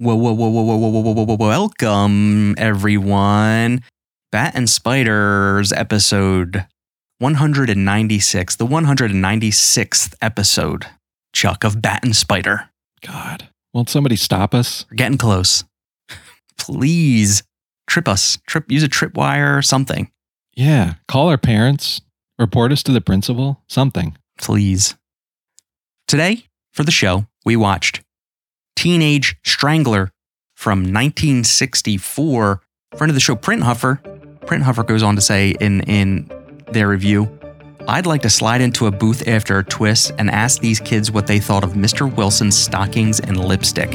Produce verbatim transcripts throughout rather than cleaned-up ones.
Whoa, whoa, whoa, whoa, whoa, whoa, whoa, whoa, whoa, whoa, welcome, everyone. Bat and Spiders episode one hundred ninety-six, the one hundred ninety-sixth episode, Chuck, of Bat and Spider. God, won't somebody stop us? We're getting close. Please trip us, trip, use a tripwire or something. Yeah, call our parents, report us to the principal, something. Please. Today, for the show, we watched Teenage Strangler from nineteen sixty-four. Friend of the show, Print Huffer. Print Huffer goes on to say in, in their review, I'd like to slide into a booth after a twist and ask these kids what they thought of Mister Wilson's stockings and lipstick.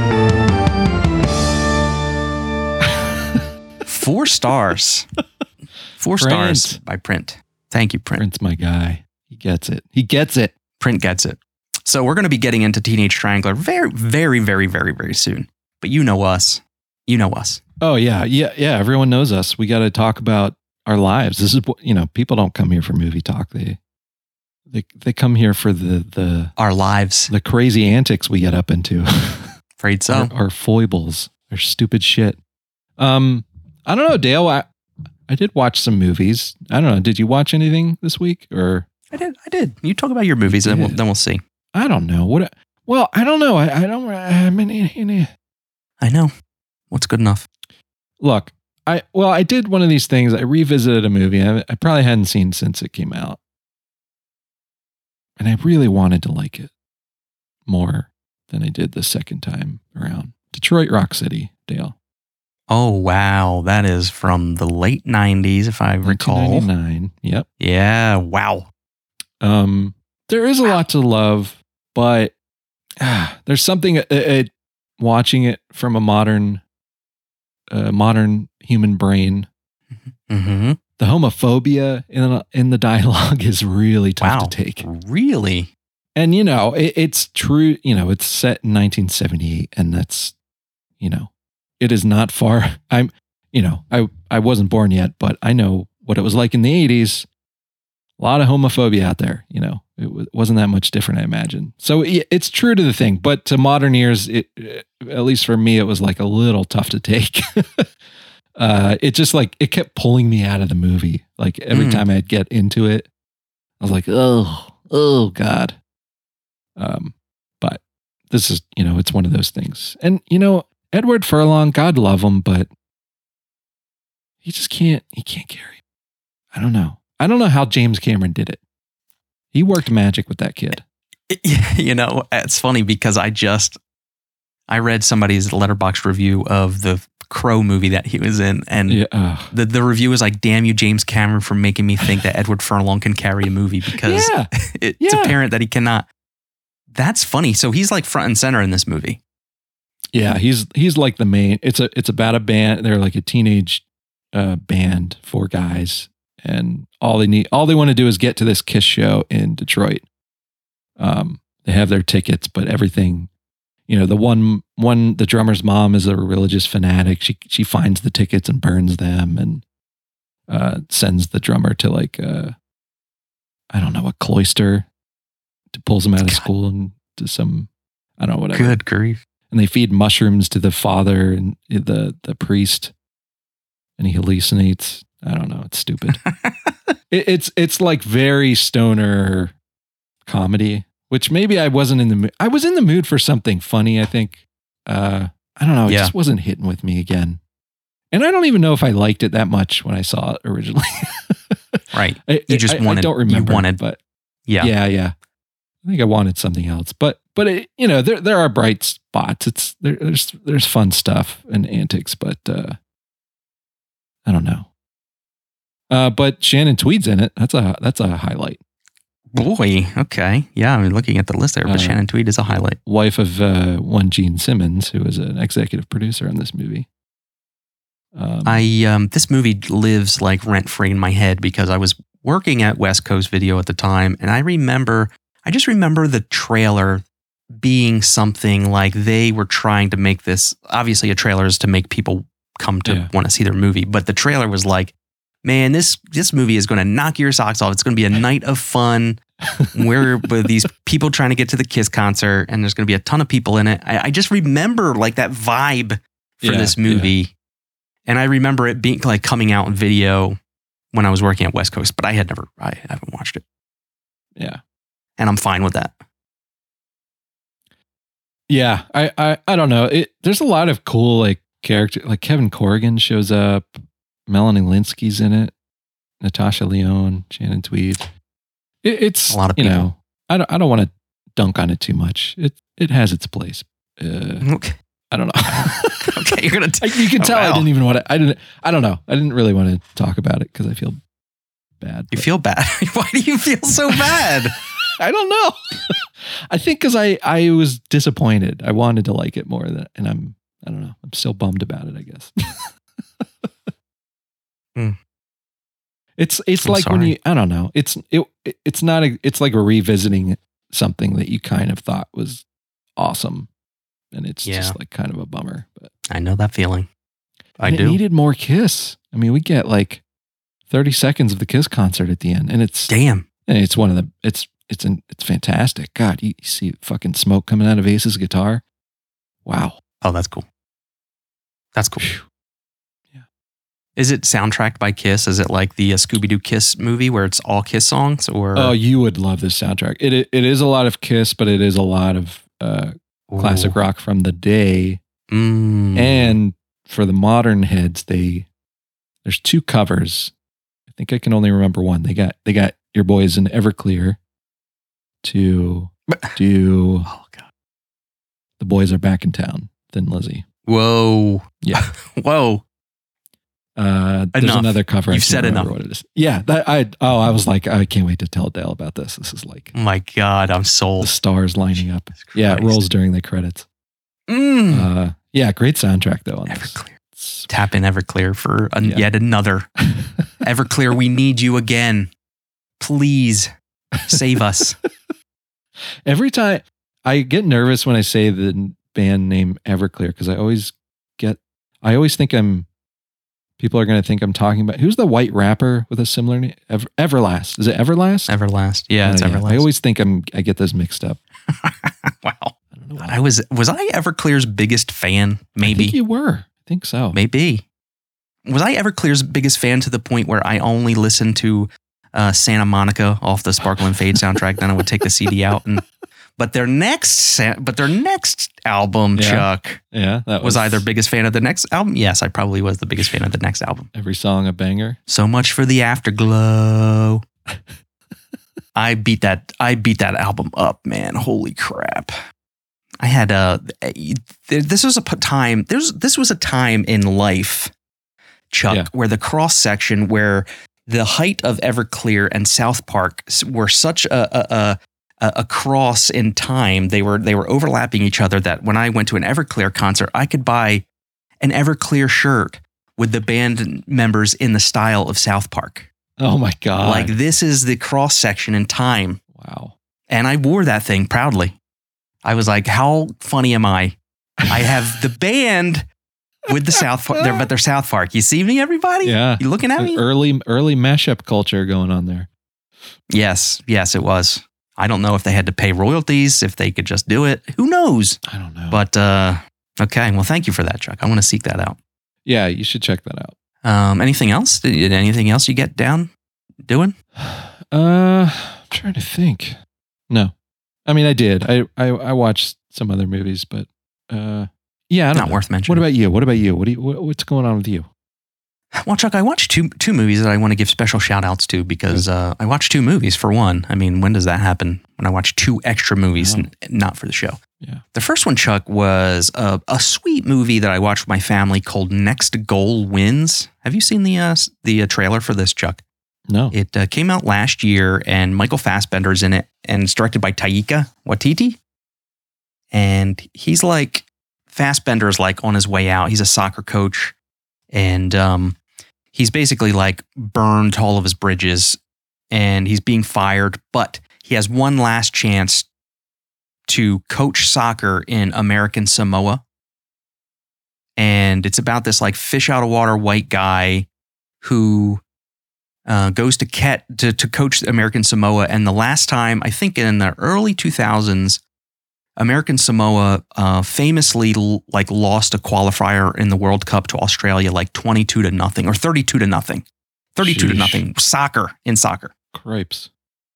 Four stars. Four Print. stars by Print. Thank you, Print. Print's my guy. He gets it. He gets it. Print gets it. So we're going to be getting into Teenage Strangler very, very, very, very, very soon. But you know us. You know us. Oh, yeah. Yeah. Yeah. Everyone knows us. We got to talk about our lives. This is what, you know, people don't come here for movie talk. They, they, they come here for the, the, Our lives. the crazy antics we get up into. Afraid so. Our, our foibles, our stupid shit. Um, I don't know, Dale. I, I did watch some movies. I don't know. Did you watch anything this week or? I did. I did. You talk about your movies and we'll, then we'll see. I don't know. What? Well, I don't know. I, I don't. I mean, I know. What's good enough? Look, I well, I did one of these things. I revisited a movie I, I probably hadn't seen since it came out, and I really wanted to like it more than I did the second time around. Detroit Rock City, Dale. Oh wow, that is from the late nineties, if I recall. nineteen ninety-nine. Yep. Yeah. Wow. Um, there is a Wow. lot to love, but ah, there's something uh, uh, watching it from a modern, uh, modern human brain. Mm-hmm. The homophobia in in the dialogue is really tough Wow. to take. Really? And you know, it, it's true. You know, it's set in nineteen seventy-eight, and that's, you know, it is not far. I'm, you know, I I wasn't born yet, but I know what it was like in the eighties. A lot of homophobia out there, you know. It w- wasn't that much different, I imagine. So it, it's true to the thing, but to modern ears, it, at least for me, it was like a little tough to take. uh, it just like, it kept pulling me out of the movie. Like every Mm. time I'd get into it, I was like, oh, oh God. Um, but this is, you know, it's one of those things. And, you know, Edward Furlong, God love him, but he just can't, he can't carry. I don't know. I don't know how James Cameron did it. He worked magic with that kid. You know, it's funny because I just, I read somebody's Letterboxd review of the Crow movie that he was in. And Yeah. Uh, the, the review was like, damn you, James Cameron, for making me think that Edward Furlong can carry a movie because yeah. it's Yeah. apparent that he cannot. That's funny. So he's like front and center in this movie. Yeah. He's, he's like the main, it's a, it's about a band. They're like a teenage uh, band, four guys. And all they need, all they want to do is get to this Kiss show in Detroit. Um, they have their tickets, but everything, you know, the one, one, the drummer's mom is a religious fanatic. She, she finds the tickets and burns them and, uh, sends the drummer to like, uh, I don't know, a cloister, to pulls him out of God. school and to some, I don't know, whatever. Good grief. And they feed mushrooms to the father and the, the priest, and he hallucinates. I don't know. It's stupid. it, it's it's like very stoner comedy, which maybe I wasn't in the mood. I was in the mood for something funny, I think. Uh, I don't know. It Yeah. just wasn't hitting with me again. And I don't even know if I liked it that much when I saw it originally. Right. I, You just I, wanted, I don't remember. you wanted, but yeah. yeah, yeah. I think I wanted something else. But but it, you know, there there are bright spots. It's there, there's there's fun stuff and antics, but uh, I don't know. Uh, but Shannon Tweed's in it. That's a that's a highlight. Boy. Okay. Yeah. I'm looking at the list there, but Uh, Shannon Tweed is a highlight. Wife of uh, one Gene Simmons, who is an executive producer on this movie. Um, I um, this movie lives like rent free in my head because I was working at West Coast Video at the time, and I remember, I just remember the trailer being something like they were trying to make this. Obviously, a trailer is to make people come to Yeah. want to see their movie, but the trailer was like, man, this this movie is going to knock your socks off. It's going to be a night of fun. where with these people trying to get to the Kiss concert, and there's going to be a ton of people in it. I, I just remember like that vibe for Yeah, this movie, yeah. and I remember it being like coming out in video when I was working at West Coast, but I had never, I haven't watched it, Yeah. and I'm fine with that. Yeah. I, I, I don't know. It, there's a lot of cool like character, like Kevin Corrigan shows up, Melanie Linsky's in it, Natasha Lyonne, Shannon Tweed. It, it's A lot of you people. know, I don't, I don't want to dunk on it too much. It, it has its place. Uh, Okay, I don't know. okay, you're gonna. T- I, you can Oh, tell I wow. didn't even want to, I didn't, I don't know. I didn't really want to talk about it because I feel bad. You but- feel bad? Why do you feel so bad? I don't know. I think because I, I was disappointed. I wanted to like it more than, and I'm, I don't know. I'm still bummed about it, I guess. Hmm. It's, it's I'm like when sorry. you, I don't know. It's, it, it's not a, it's like revisiting something that you kind of thought was awesome. And it's Yeah. just like kind of a bummer, but I know that feeling. I and it do. needed more Kiss. I mean, we get like thirty seconds of the Kiss concert at the end, and it's, Damn. and it's one of the, it's, it's, an, it's fantastic. God, you, you see fucking smoke coming out of Ace's guitar. Wow. Oh, that's cool. That's cool. Phew. Is it soundtracked by Kiss? Is it like the uh, Scooby Doo Kiss movie where it's all Kiss songs? Or Oh, you would love this soundtrack. It it it is a lot of Kiss, but it is a lot of uh, classic Ooh. rock from the day. Mm. And for the modern heads, they there's two covers. I think I can only remember one. They got they got your boys in Everclear to do Oh God. The Boys Are Back in Town. Thin Lizzy. Whoa. Yeah. Whoa. Uh, there's Enough. another cover. I You've can't said remember enough. What it is? Yeah. That I oh I was like I can't wait to tell Dale about this. This is like Oh my God. I'm the sold. stars lining up. Jesus Yeah, it Christ. rolls during the credits. Mm. Uh, yeah, great soundtrack though on this. Everclear. Tap in Everclear for an, Yeah. yet another. Everclear, we need you again. Please save us. Every time I get nervous when I say the band name Everclear because I always get, I always think I'm, people are going to think I'm talking about, who's the white rapper with a similar name? Ever, Everlast. Is it Everlast? Everlast. Yeah, it's Uh, Everlast. I always think I'm, I get those mixed up. Wow. I don't know. God, why. I was was I Everclear's biggest fan? I Maybe. think you were. I think so. Maybe. Was I Everclear's biggest fan to the point where I only listened to uh, Santa Monica off the Sparkle and Fade soundtrack? Then I would take the C D out and. But their next, sa- but their next album, Yeah. Chuck, Yeah, that was I their biggest fan of the next album? Yes, I probably was the biggest fan of the next album. every song a banger. So much for the afterglow. I beat that. I beat that album up, man. Holy crap! I had a. This was a p- time. There's. This was a time in life, Chuck, Yeah. where the cross section, where the height of Everclear and South Park s- were such a a, a a cross in time. They were they were overlapping each other. That when I went to an Everclear concert, I could buy an Everclear shirt with the band members in the style of South Park. Oh my God. Like this is the cross section in time. wow. And I wore that thing proudly. I was like, how funny am I? I have the band with the South Park, they're, but they're South Park. You see me, everybody? Yeah. You looking at me? Early, early mashup culture going on there. Yes, yes, it was. I don't know if they had to pay royalties, if they could just do it. Who knows? I don't know. But uh, okay, well, thank you for that, Chuck. I want to seek that out. yeah, you should check that out. Um, anything else? Did anything else you get down doing? Uh, I'm trying to think. No, I mean I did. I I, I watched some other movies, but uh, yeah, I don't Not know. worth mentioning. What about you? What about you? What do you? What, what's going on with you? Well, Chuck, I watched two two movies that I want to give special shout outs to because uh, I watched two movies for one. I mean, when does that happen? When I watch two extra movies, Oh. n- not for the show. Yeah. The first one, Chuck, was a, a sweet movie that I watched with my family called Next Goal Wins. Have you seen the uh, s- the uh, trailer for this, Chuck? No. It uh, came out last year, and Michael Fassbender's in it, and it's directed by Taika Waititi. And he's like, Fassbender's like on his way out. He's a soccer coach, and um, he's basically like burned all of his bridges, and he's being fired, but he has one last chance to coach soccer in American Samoa. And it's about this like fish out of water white guy who uh, goes to Ket to, to coach American Samoa. And the last time, I think in the early two thousands, American Samoa uh, famously l- like lost a qualifier in the World Cup to Australia, like twenty-two to nothing or thirty-two to nothing, thirty-two Sheesh. to nothing. Soccer in soccer. Cripes.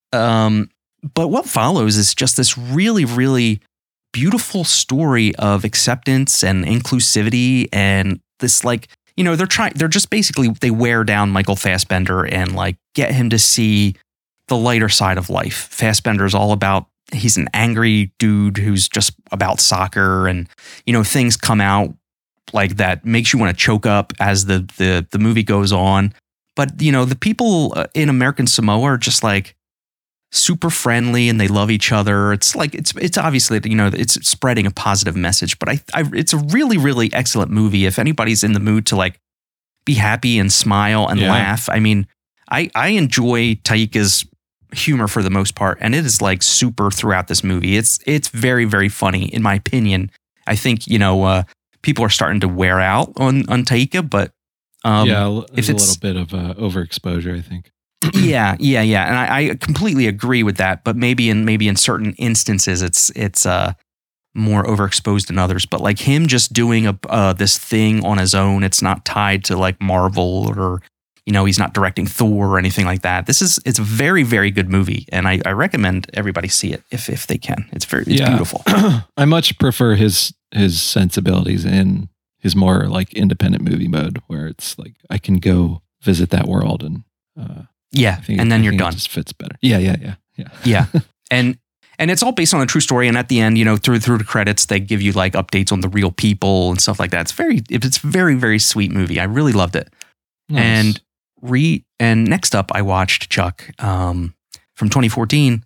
Um, but what follows is just this really, really beautiful story of acceptance and inclusivity, and this like you know they're trying. They're just basically they wear down Michael Fassbender and like get him to see the lighter side of life. Fassbender is all about. He's an angry dude who's just about soccer, and you know things come out like that makes you want to choke up as the the the movie goes on. But you know the people in American Samoa are just like super friendly and they love each other. It's like it's it's obviously you know it's spreading a positive message. But I, I it's a really really excellent movie. If anybody's in the mood to like be happy and smile and Yeah. laugh, I mean, I I enjoy Taika's humor for the most part, and it is like super throughout this movie. It's it's very very funny in my opinion. I think you know uh, people are starting to wear out on on Taika, but um, yeah, l- if there's a it's little bit of uh, overexposure, I think. yeah yeah yeah, and I, I completely agree with that. But maybe in maybe in certain instances, it's it's uh, more overexposed than others. But like him just doing a uh, this thing on his own, it's not tied to like Marvel or. You know, he's not directing Thor or anything like that. This is it's a very, very good movie, and I, I recommend everybody see it if if they can. It's very it's Yeah. beautiful. I much prefer his his sensibilities in his more like independent movie mode, where it's like I can go visit that world, and uh, Yeah, I think and it- then I you're think it done. just fits better. Yeah, yeah, yeah, yeah. Yeah, and and it's all based on a true story. And at the end, you know, through through the credits, they give you like updates on the real people and stuff like that. It's very it's very very sweet movie. I really loved it. Nice. And re and next up, I watched Chuck um, from twenty fourteen,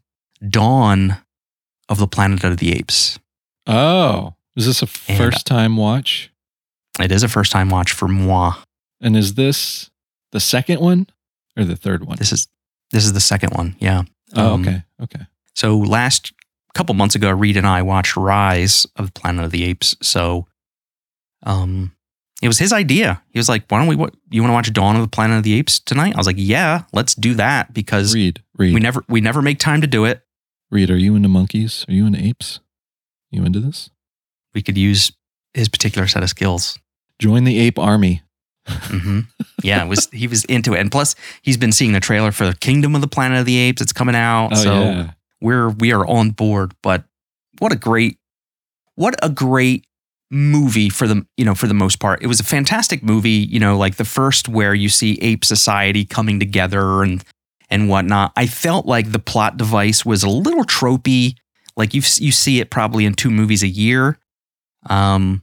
Dawn of the Planet of the Apes. oh, is this a And- first time watch? It is a first time watch for moi. And is this the second one or the third one? This is this is the second one. Yeah. oh, Um, okay, okay. So last couple months ago, Reed and I watched Rise of the Planet of the Apes. So, um, it was his idea. He was like, "Why don't we? What you want to watch Dawn of the Planet of the Apes tonight?" I was like, "Yeah, let's do that," because Reed, Reed, we never we never make time to do it. Reed. Are you into monkeys? Are you into apes? You into this? We could use his particular set of skills. Join the ape army. hmm Yeah, it was he was into it, and plus he's been seeing the trailer for the Kingdom of the Planet of the Apes. It's coming out, Oh so yeah. we're we are on board. But what a great, what a great movie for the you know for the most part. It was a fantastic movie. You know, like the first where you see ape society coming together and and whatnot. I felt like the plot device was a little tropey. Like you you see it probably in two movies a year. Um.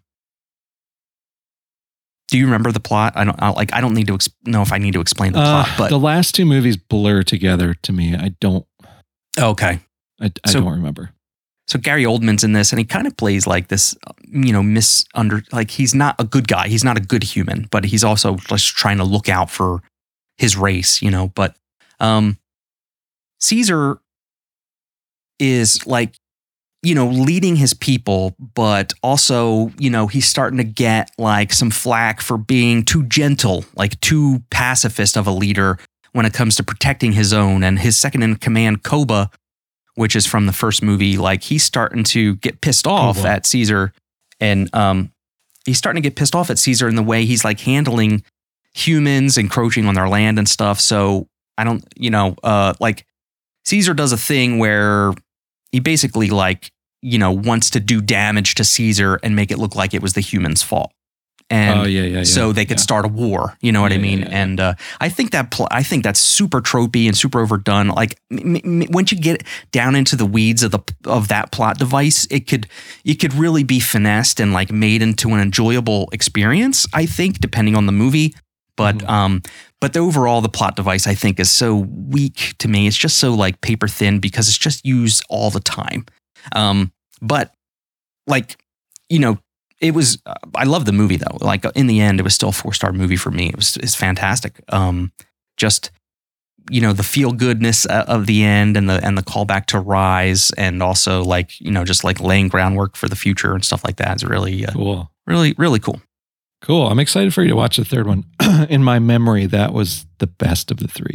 Do you remember the plot? I don't I, like. I don't need to ex- know if I need to explain the plot, Uh, but the last two movies blur together to me. I don't. okay. I, I So- don't remember. So Gary Oldman's in this, and he kind of plays like this, you know, misunder. Like he's not a good guy. He's not a good human, but he's also just trying to look out for his race, you know. But um, Caesar is like, you know, leading his people, but also, you know, he's starting to get like some flack for being too gentle, like too pacifist of a leader when it comes to protecting his own. And his second in command, Koba, which is from the first movie, like he's starting to get pissed off Koba. at Caesar, and um, he's starting to get pissed off at Caesar in the way he's like handling humans encroaching on their land and stuff. So I don't, you know, uh, like Caesar does a thing where he basically like, you know, wants to do damage to Caesar and make it look like it was the human's fault. And oh yeah, yeah, yeah. so they could yeah. start a war. You know what Yeah, I mean? yeah, yeah, yeah. And uh, I think that pl- I think that's super tropey and super overdone. Like m- m- once you get down into the weeds of the of that plot device, it could it could really be finessed and like made into an enjoyable experience. I think, depending on the movie. But Mhm. um, but the overall the plot device I think is so weak to me. It's just so like paper thin because it's just used all the time. Um, but like you know. It was, uh, I love the movie though. Like in the end, it was still a four star movie for me. It was, it's fantastic. Um, just, you know, the feel goodness of the end and the, and the callback to Rise, and also like, you know, just like laying groundwork for the future and stuff like that is really, uh, Cool. really, really cool. Cool. I'm excited for you to watch the third one. In my memory, that was the best of the three.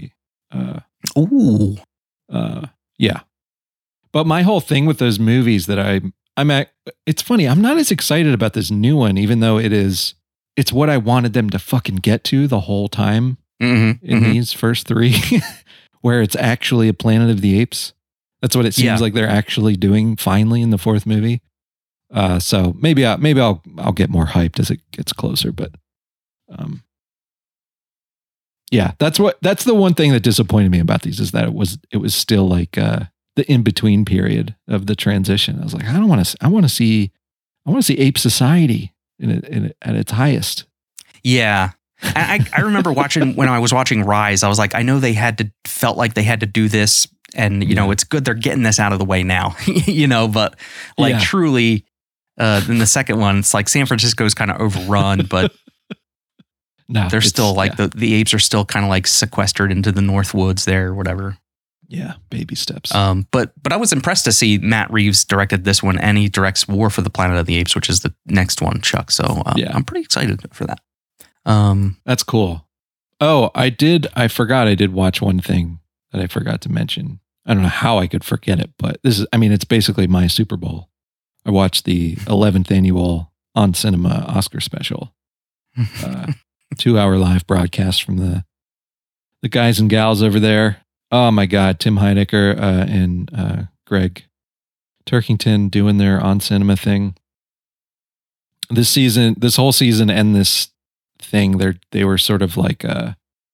Uh, Ooh. Uh, yeah. But my whole thing with those movies that I, I'm at, it's funny. I'm not as excited about this new one, even though it is, it's what I wanted them to fucking get to the whole time Mm-hmm, in mm-hmm. these first three, where it's actually a Planet of the Apes. That's what it seems Yeah. like they're actually doing finally in the fourth movie. Uh, so maybe I, maybe I'll I'll get more hyped as it gets closer. But um, yeah, that's what that's the one thing that disappointed me about these is that it was it was still like uh, the in between period of the transition. I was like, I don't want to I want to see I want to see Ape Society in, it, in it, at its highest. Yeah. I, I remember watching when I was watching Rise, I was like, I know they had to felt like they had to do this. And, you Yeah. know, it's good they're getting this out of the way now, you know, but like Yeah. truly, uh, in the second one, it's like San Francisco's kind of overrun, but No, they're it's- still like yeah, the, the apes are still kind of like sequestered into the North Woods there or whatever. yeah, baby steps. Um, but but I was impressed to see Matt Reeves directed this one and he directs War for the Planet of the Apes, which is the next one, Chuck. So um, Yeah. I'm pretty excited for that. Um, That's cool. Oh, I did. I forgot. I did watch one thing that I forgot to mention. I don't know how I could forget it, but this is, I mean, it's basically my Super Bowl. I watched the eleventh annual On Cinema Oscar special, uh, two hour live broadcast from the, the guys and gals over there. Oh my God. Tim Heidecker uh, and uh, Greg Turkington doing their On Cinema thing. This season, this whole season and this thing, they're, they were sort of like, uh,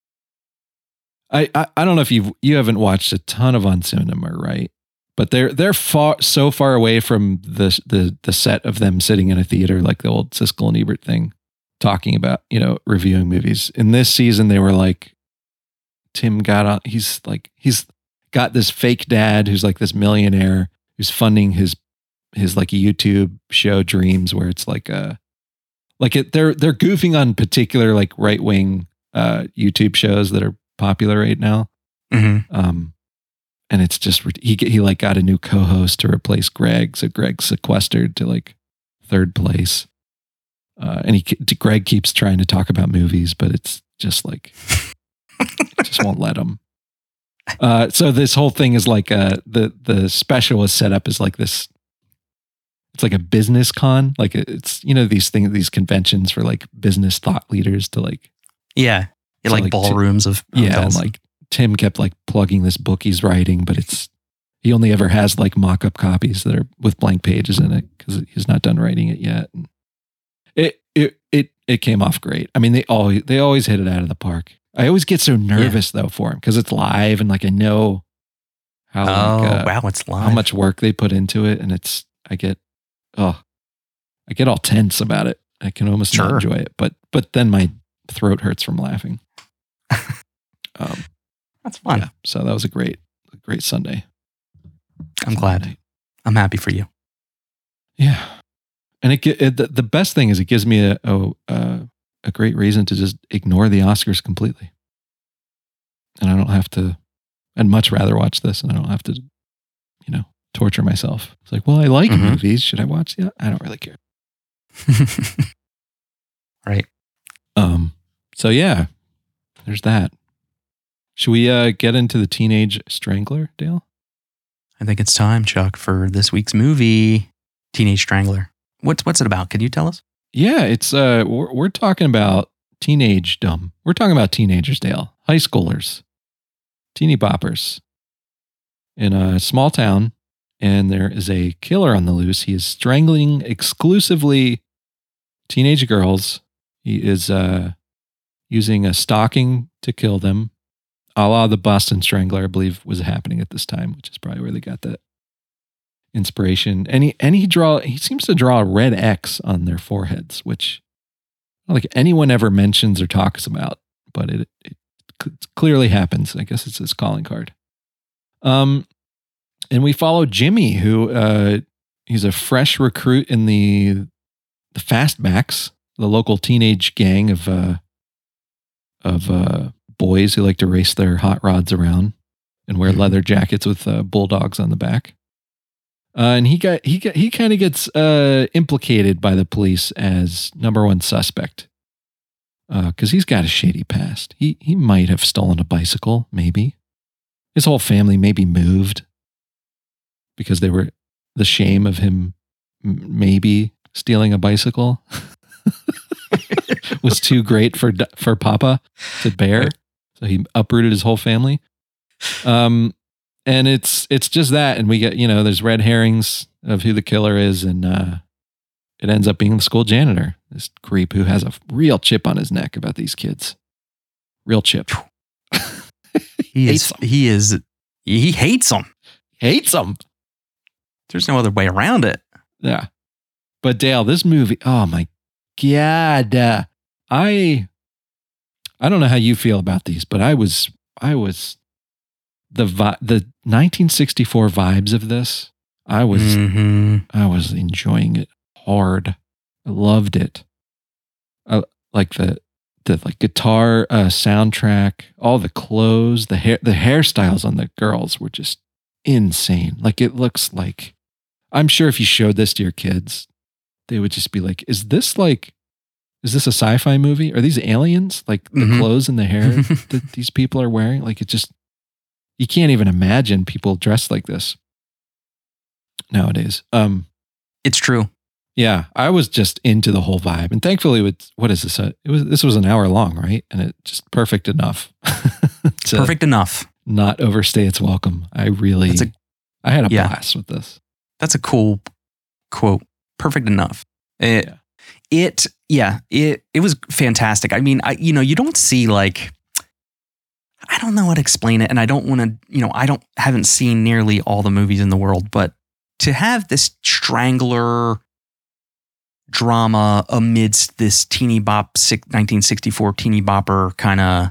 I, I, I don't know if you've, you haven't watched a ton of On Cinema, right? But they're, they're far, so far away from the, the, the set of them sitting in a theater, like the old Siskel and Ebert thing, talking about, you know, reviewing movies. In this season, they were like, Tim got on, he's like, he's got this fake dad who's like this millionaire who's funding his, his like YouTube show Dreams, where it's like a, like it, they're, they're goofing on particular like right wing uh, YouTube shows that are popular right now. mhm. Um, and it's just, he, he like got a new co-host to replace Greg. So Greg's sequestered to like third place. Uh, and he, Greg keeps trying to talk about movies, but it's just like, just won't let him. Uh, so this whole thing is like, uh, the, the special is set up as like this, it's like a business con. Like it's, you know, these things, these conventions for like business thought leaders to like, Yeah. Yeah, So, like, like, ballrooms of yeah. And hotels. like Tim kept like plugging this book he's writing, but it's, he only ever has like mock-up copies that are with blank pages in it because he's not done writing it yet. And it, it, it, it came off great. I mean, they always, they always hit it out of the park. I always get so nervous though for him because it's live and like I know how, Oh, like, uh, wow, it's live. how much work they put into it, and it's I get oh I get all tense about it. I can almost not Sure. enjoy it, but but then my throat hurts from laughing. Um, That's fun. yeah, so that was a great a great Sunday. I'm glad. I'm happy for you. Yeah, and it, ge- it the, the best thing is it gives me a a, a a great reason to just ignore the Oscars completely, and I don't have to. I'd much rather watch this, and I don't have to, you know, torture myself. It's like, well, I like Mhm. movies. Should I watch? Yeah, I don't really care. Right. Um. So yeah, there's that. Should we uh, get into the Teenage Strangler, Dale? I think it's time, Chuck, for this week's movie, Teenage Strangler. What's what's it about? Can you tell us? Yeah, it's uh, we're, we're talking about teenage dumb. We're talking about teenagers, Dale, high schoolers, teeny boppers, in a small town, and there is a killer on the loose. He is strangling exclusively teenage girls. He is uh, using a stocking to kill them, a la the Boston Strangler, I believe, was happening at this time, which is probably where they got that inspiration. And he and he draw he seems to draw a red X on their foreheads, which I don't think anyone ever mentions or talks about, but it, it clearly happens. I guess it's his calling card. Um, and we follow Jimmy, who uh, he's a fresh recruit in the the Fastbacks, the local teenage gang of uh, of uh, boys who like to race their hot rods around and wear leather jackets with uh, bulldogs on the back. Uh, and he got he got he kind of gets uh, implicated by the police as number one suspect because uh, he's got a shady past. He he might have stolen a bicycle, maybe. his whole family maybe moved because they were the shame of him m- maybe stealing a bicycle was too great for for Papa to bear. Right. So he uprooted his whole family. Um, and it's it's just that, and we get, you know, there's red herrings of who the killer is, and uh, it ends up being the school janitor, this creep who has a real chip on his neck about these kids. Real chip. he is. He is. He hates them. Hates them. There's no other way around it. Yeah. But Dale, this movie, oh my God. Uh, I I don't know how you feel about these, but I was I was the vi- the nineteen sixty-four vibes of this. I was mm-hmm. I was enjoying it hard. I loved it. I, like the the like guitar uh, soundtrack, all the clothes, the hair, the hairstyles on the girls were just insane. Like it looks like, I'm sure if you showed this to your kids, they would just be like, "Is this like, is this a sci-fi movie? Are these aliens? Like the mm-hmm. clothes and the hair that these people are wearing? Like it just, you can't even imagine people dressed like this nowadays." Um, it's true. Yeah, I was just into the whole vibe, and thankfully, with what is this? Uh, it was this was an hour long, right? And it just perfect enough. Perfect enough. Not overstay its welcome. I really, a, I had a yeah, blast with this. That's a cool quote. Perfect enough. It, yeah. it, yeah, it, it was fantastic. I mean, I, you know, you don't see like, I don't know how to explain it, and I don't want to, you know, I don't haven't seen nearly all the movies in the world, but to have this Strangler drama amidst this teeny bop nineteen sixty-four teeny bopper kind of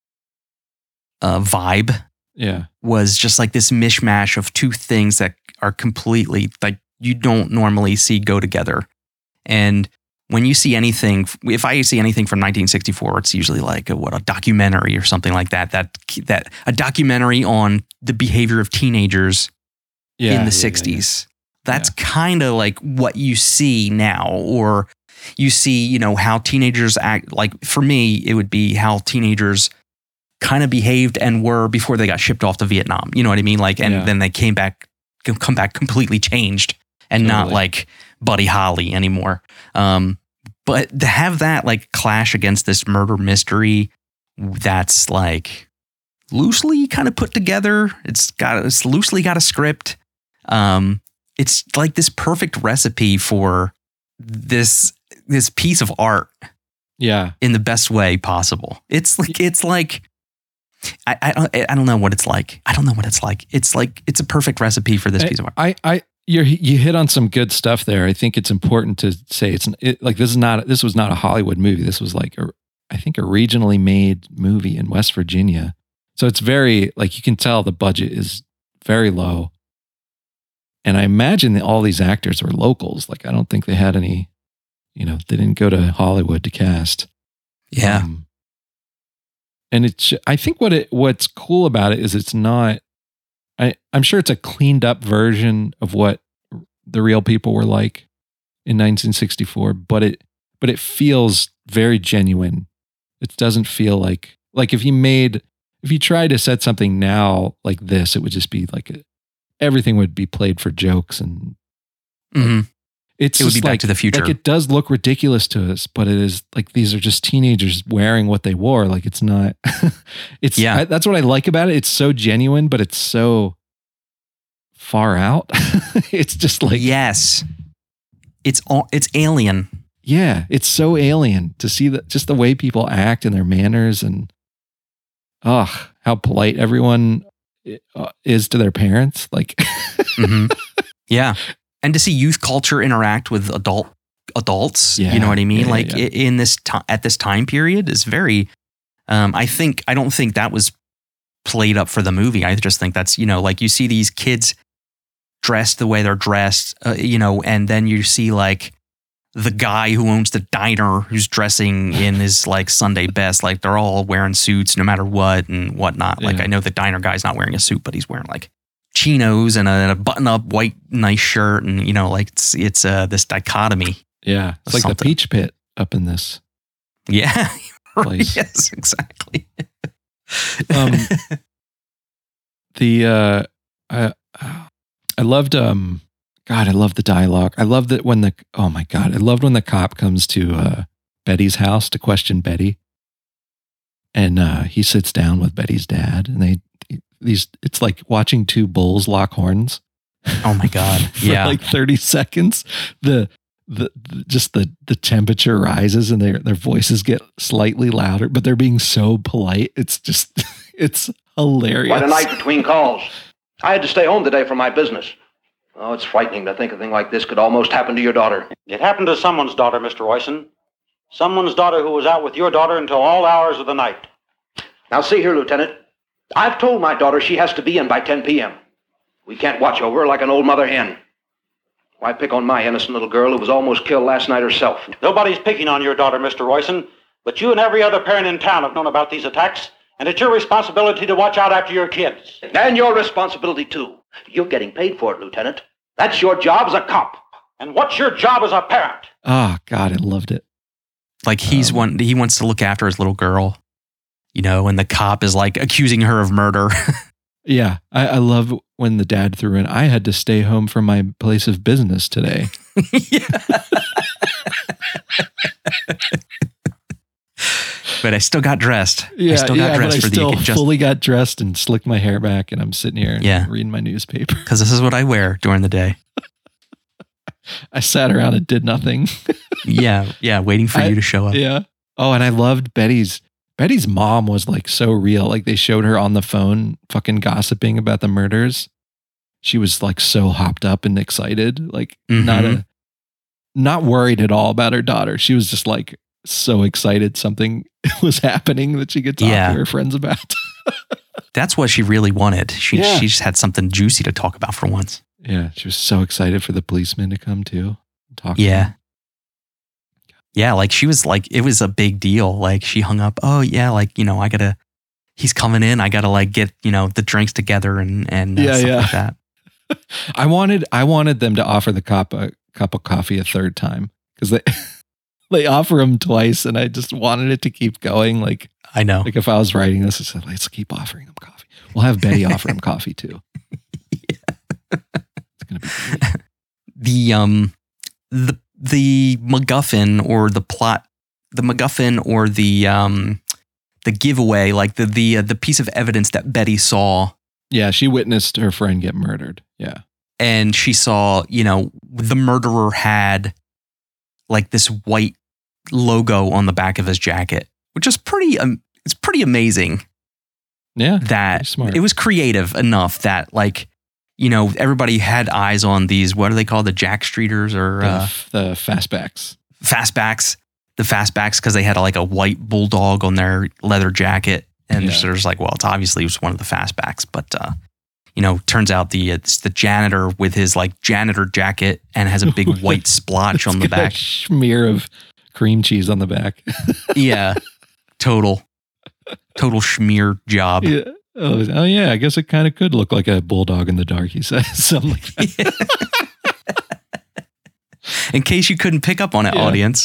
uh, vibe, yeah, was just like this mishmash of two things that are completely like you don't normally see go together. And when you see anything, if I see anything from nineteen sixty-four, it's usually like a, what a documentary or something like that. That that a documentary on the behavior of teenagers yeah, in the yeah, sixties. Yeah, yeah. That's yeah. kind of like what you see now, or you see, you know, how teenagers act. Like for me, it would be how teenagers kind of behaved and were before they got shipped off to Vietnam. You know what I mean? Like, and yeah. then they came back, come back completely changed and totally. Not like Buddy Holly anymore. Um, but to have that like clash against this murder mystery that's like loosely kind of put together. It's got, it's loosely got a script. Um, It's like this perfect recipe for this this piece of art, yeah, in the best way possible. It's like it's like I I don't I don't know what it's like. I don't know what it's like. It's like it's a perfect recipe for this I, piece of art. I I you you hit on some good stuff there. I think it's important to say it's it, like this is not this was not a Hollywood movie. This was like a I think a regionally made movie in West Virginia. So it's very like you can tell the budget is very low. And I imagine that all these actors were locals. Like, I don't think they had any, you know, they didn't go to Hollywood to cast. Yeah. Um, and it's, I think what it, what's cool about it is it's not, I, I'm sure it's a cleaned up version of what the real people were like in nineteen sixty-four, but it, but it feels very genuine. It doesn't feel like, like if you made, if you tried to set something now like this, it would just be like a, everything would be played for jokes and mm-hmm. like, it's it would be like, Back to the Future. Like it does look ridiculous to us, but it is like these are just teenagers wearing what they wore. Like it's not. it's yeah. I, that's what I like about it. It's so genuine, but it's so far out. It's just like yes, it's all it's alien. Yeah, it's so alien to see that just the way people act and their manners and oh, how polite everyone is to their parents. Like, mm-hmm. yeah. And to see youth culture interact with adult adults, yeah, you know what I mean? Yeah, like yeah. in this time, at this time period is very, um, I think, I don't think that was played up for the movie. I just think that's, you know, like you see these kids dressed the way they're dressed, uh, you know, and then you see like the guy who owns the diner who's dressing in his like Sunday best, like they're all wearing suits no matter what and whatnot. Yeah. Like I know the diner guy's not wearing a suit, but he's wearing like chinos and a, and a button-up white nice shirt, and you know, like it's it's uh, this dichotomy. Yeah, it's like something. The Peach Pit up in this. Yeah, right. Yes, exactly. um, The uh, I I loved um, God, I love the dialogue. I love that when the oh my God, I loved when the cop comes to uh, Betty's house to question Betty, and uh, he sits down with Betty's dad, and they these it's like watching two bulls lock horns. Oh my God! For Yeah, like thirty seconds. The The, the just the the temperature rises and their their voices get slightly louder, but they're being so polite. It's just it's hilarious. Quite a night between calls. I had to stay home today for my business. Oh, it's frightening to think a thing like this could almost happen to your daughter. It happened to someone's daughter, Mister Royson. Someone's daughter who was out with your daughter until all hours of the night. Now see here, Lieutenant. I've told my daughter she has to be in by ten p.m. We can't watch over her like an old mother hen. Why pick on my innocent little girl who was almost killed last night herself? Nobody's picking on your daughter, Mister Royson, but you and every other parent in town have known about these attacks, and it's your responsibility to watch out after your kids. And your responsibility, too. You're getting paid for it, Lieutenant. That's your job as a cop. And what's your job as a parent? Oh, God, I loved it. Like he's Um, one, he wants to look after his little girl, you know, and the cop is like accusing her of murder. Yeah, I, I love when the dad threw in, I had to stay home from my place of business today. But I still got dressed. Yeah, I still yeah, got dressed but I for still the just fully got dressed and slicked my hair back, and I'm sitting here and Yeah. reading my newspaper. because this is what I wear during the day. I sat around and did nothing. Yeah, yeah, waiting for I- you to show up. Yeah. Oh, and I loved Betty's. Betty's mom was like so real. Like they showed her on the phone fucking gossiping about the murders. She was like so hopped up and excited. Like not Mhm. a not worried at all about her daughter. She was just like so excited something was happening that she could talk Yeah. to her friends about. That's what she really wanted. She Yeah. she just had something juicy to talk about for once. Yeah. She was so excited for the policeman to come too. and Talk to Yeah. him. Yeah, like she was like, it was a big deal. Like she hung up, oh yeah, like, you know, I gotta, he's coming in. I gotta like get, you know, the drinks together and, and uh, Yeah, stuff yeah. like that. I wanted I wanted them to offer the cop a cup of coffee a third time because they they offer him twice, and I just wanted it to keep going. Like I know. like if I was writing this, I said, let's keep offering him coffee. We'll have Betty offer him coffee too. It's gonna be great. the um the the MacGuffin or the plot, the MacGuffin or the um the giveaway, like the the uh, the piece of evidence that Betty saw, Yeah, she witnessed her friend get murdered. Yeah, and she saw, you know, the murderer had like this white logo on the back of his jacket, which is pretty um it's pretty amazing. yeah, That Very smart. it was creative enough that, like, you know, everybody had eyes on these, what are they called, the Jack Streeters or the, uh, the fastbacks. fastbacks, the fastbacks, because they had like a white bulldog on their leather jacket, and Yeah. so there's like, well, it's obviously it was one of the fastbacks, but uh, you know, turns out the it's the janitor with his like janitor jacket and has a big white splotch on the It's got a back. smear of cream cheese on the back. Yeah, total, total schmear job. Yeah. Oh, oh yeah, I guess it kind of could look like a bulldog in the dark. He says something like that. In case you couldn't pick up on it, Yeah. audience.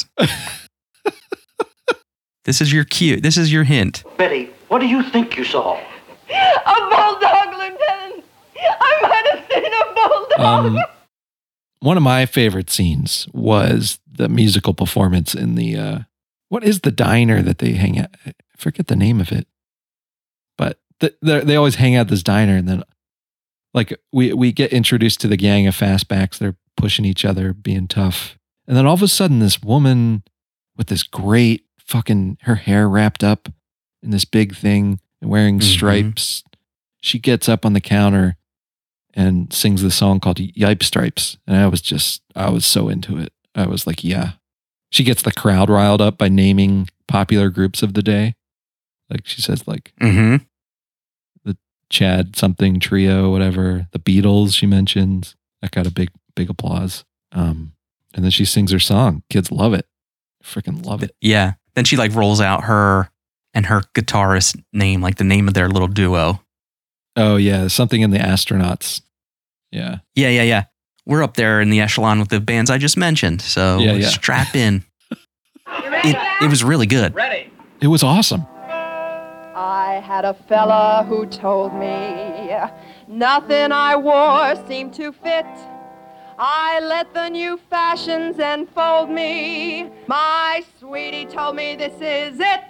This is your cue. This is your hint. Betty, what do you think you saw? A bulldog, Lieutenant! I might have seen a bulldog! Um, one of my favorite scenes was the musical performance in the uh, what is the diner that they hang at? I forget the name of it, but th- they they always hang out at this diner, and then like we we get introduced to the gang of fastbacks. They're pushing each other, being tough, and then all of a sudden, this woman with this great fucking her hair wrapped up in this big thing and wearing Mhm. stripes. She gets up on the counter and sings the song called Yipe Stripes. And I was just, I was so into it. I was like, yeah. She gets the crowd riled up by naming popular groups of the day. Like she says, like Mm-hmm. Chad something trio, whatever. The Beatles, she mentions. That got a big, big applause. Um, and then she sings her song. Kids love it. Freaking love it. Yeah. Then she like rolls out her and her guitarist name, like the name of their little duo. Oh, yeah. Something in the Astronauts. Yeah. Yeah, yeah, yeah. We're up there in the echelon with the bands I just mentioned. So Yeah, yeah. strap in. It it was really good. Ready. It was awesome. I had a fella who told me Nothing I wore seemed to fit. I let the new fashions enfold me. My sweetie told me this is it.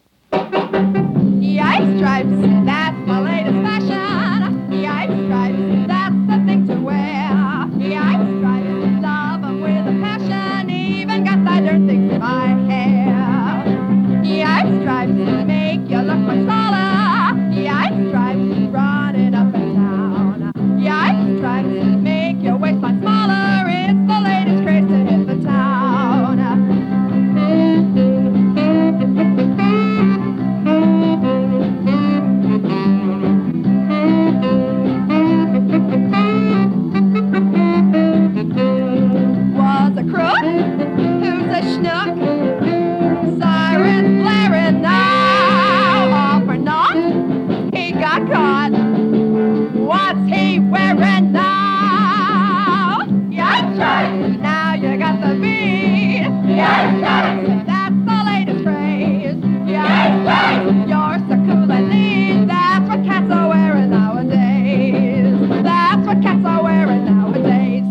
Yikes stripes, that's the latest fashion. Yikes stripes, that's the thing to wear. Yikes stripes, love 'em with a passion. Even got that dirt things in my hair. Yikes stripes, make you look much taller. Yikes stripes, running up and down. Yikes stripes, make your waistline smaller. It's the latest craze to hit the town. Was a crook? Who's a schnook? Sirens blaring now. All for naught? He got caught. What's he wearing now? Yes, sir. Now you got the beat. Yes, sir. That's the latest craze. Yes, sir. You're so cool and neat. That's what cats are wearing nowadays. That's what cats are wearing nowadays.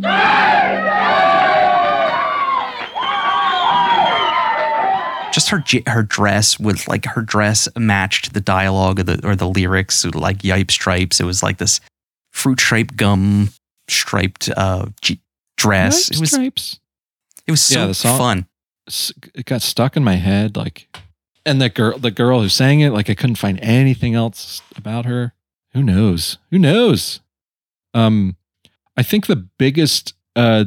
Just her j- her dress with like her dress matched the dialogue of the or the lyrics, like yipe stripes. It was like this fruit stripe gum striped uh, g- dress. Nice It was stripes. it was so Yeah, the song- fun. S- It got stuck in my head, like, and the girl, the girl who sang it, like, I couldn't find anything else about her. Who knows? Who knows? Um, I think the biggest, uh,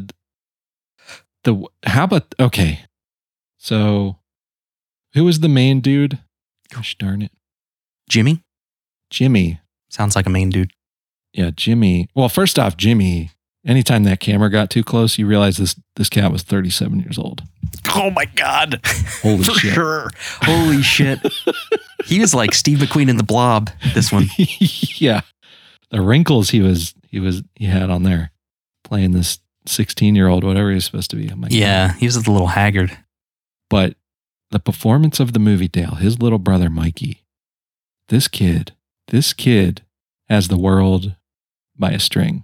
the how about okay, so who was the main dude? Gosh darn it, Jimmy Jimmy. sounds like a main dude. Yeah, Jimmy. Well, first off, Jimmy. Anytime that camera got too close, you realize this this cat was thirty-seven years old. Oh my god! Holy For shit! sure. Holy shit! He was like Steve McQueen in The Blob. This one. Yeah, the wrinkles he was he was he had on there, playing this sixteen year old, whatever he was supposed to be. Oh my Yeah, God. he was a little haggard. But the performance of the movie, Dale, his little brother Mikey, this kid, this kid has the world by a string.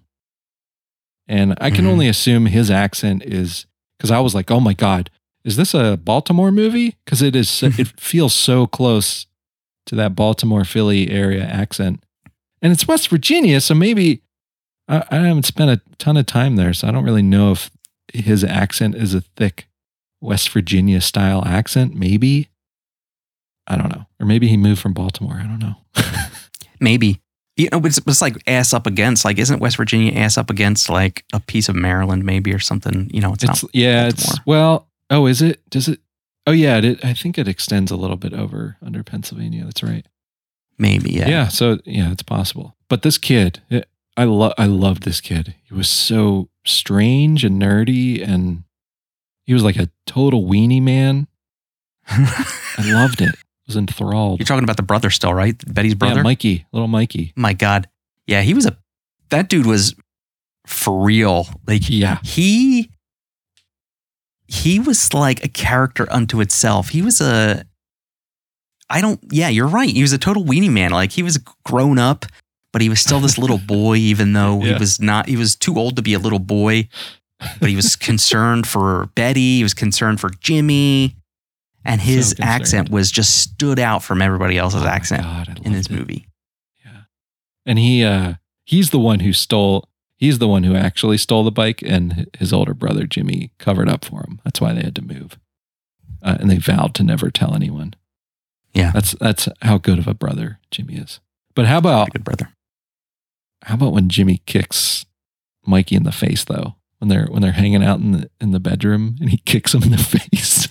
And I can Mhm. only assume his accent is, because I was like, oh my God, is this a Baltimore movie? Because it is, so, it feels so close to that Baltimore, Philly area accent. And it's West Virginia, so maybe I, I haven't spent a ton of time there, so I don't really know if his accent is a thick West Virginia style accent. Maybe. I don't know. Or maybe he moved from Baltimore. I don't know. Maybe. You know, it's, it's like ass up against, like, isn't West Virginia ass up against like a piece of Maryland maybe or something? You know, it's, It's, not. yeah, Baltimore. it's, well, oh, is it? Does it? Oh, yeah, it, I think it extends a little bit over under Pennsylvania. That's right. Maybe, yeah. Yeah. So, yeah, it's possible. But this kid, it, I love, I loved this kid. He was so strange and nerdy, and he was like a total weenie man. I loved it. I was enthralled. You're talking about the brother still, right? Betty's brother? Yeah, Mikey, little Mikey. My God. Yeah, he was a, that dude was for real. Like, Yeah. he, he was like a character unto itself. He was a, I don't, yeah, you're right. He was a total weenie man. Like, he was grown up, but he was still this little boy, even though Yeah. he was not, he was too old to be a little boy, but he was concerned for Betty. He was concerned for Jimmy. And his So concerned. accent was just stood out from everybody else's Oh my accent God, I in this loved it. movie. Yeah. And he, uh, he's the one who stole, he's the one who actually stole the bike, and his older brother, Jimmy, covered up for him. That's why they had to move. Uh, and they vowed to never tell anyone. Yeah. That's, that's how good of a brother Jimmy is. But how about, Good brother. how about when Jimmy kicks Mikey in the face though? When they're, when they're hanging out in the, in the bedroom and he kicks him in the face.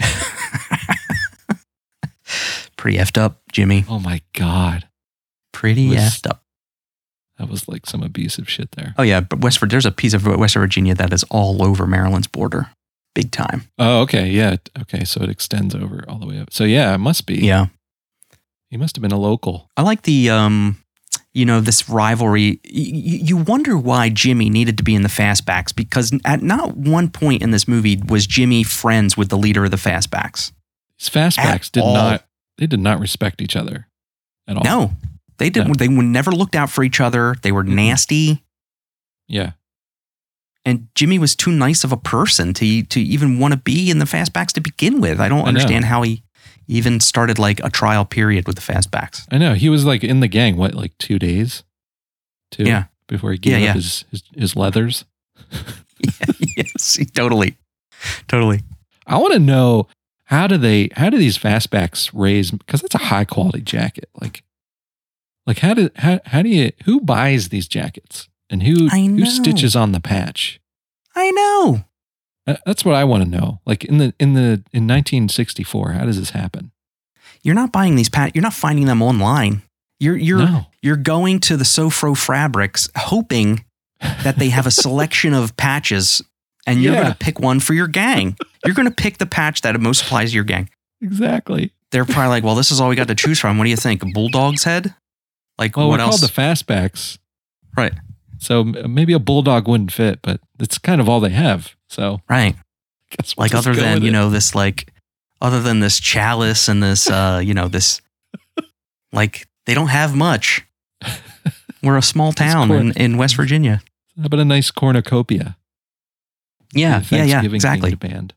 Pretty effed up, Jimmy. Oh my God. Pretty Was- effed up. That was like some abusive shit there. Oh yeah, but West Vir- there's a piece of West Virginia that is all over Maryland's border, big time. Oh, okay. Yeah. Okay. So it extends over all the way up. So yeah, it must be. Yeah, He must have been a local. I like the um, you know, this rivalry. Y- y- you wonder why Jimmy needed to be in the Fastbacks, because at not one point in this movie was Jimmy friends with the leader of the Fastbacks. His fastbacks At did all. not, they did not respect each other at all. No, They didn't. No. They never looked out for each other. They were nasty. Yeah. And Jimmy was too nice of a person to to even want to be in the Fastbacks to begin with. I don't I understand know. how he even started like a trial period with the Fastbacks. I know. He was like in the gang, what, like two days? Two? Yeah. Before he gave Yeah, up yeah. His, his, his leathers. Yes, he- totally. Totally. I want to know, how do they, how do these Fastbacks raise, because it's a high quality jacket. Like, like how do, how, how do you, who buys these jackets? And who, I know. who stitches on the patch? I know. Uh, That's what I want to know. Like in the, in the, in nineteen sixty-four, how does this happen? You're not buying these pat. You're not finding them online. You're you're No. you're going to the Sofro Fabrics hoping that they have a selection of patches, and you're Yeah. going to pick one for your gang. You're going to pick the patch that most applies to your gang. Exactly. They're probably like, well, this is all we got to choose from. What do you think? A bulldog's head? Like Well, what we're else? called the Fastbacks. right, So m- maybe a bulldog wouldn't fit, but it's kind of all they have. So right. guess we'll Like just other go than with you it. know this like other than this chalice and this uh you know this like they don't have much. We're a small town corn. in, in West Virginia. How about a nice cornucopia? Yeah, The yeah, yeah, Thanksgiving exactly. themed band.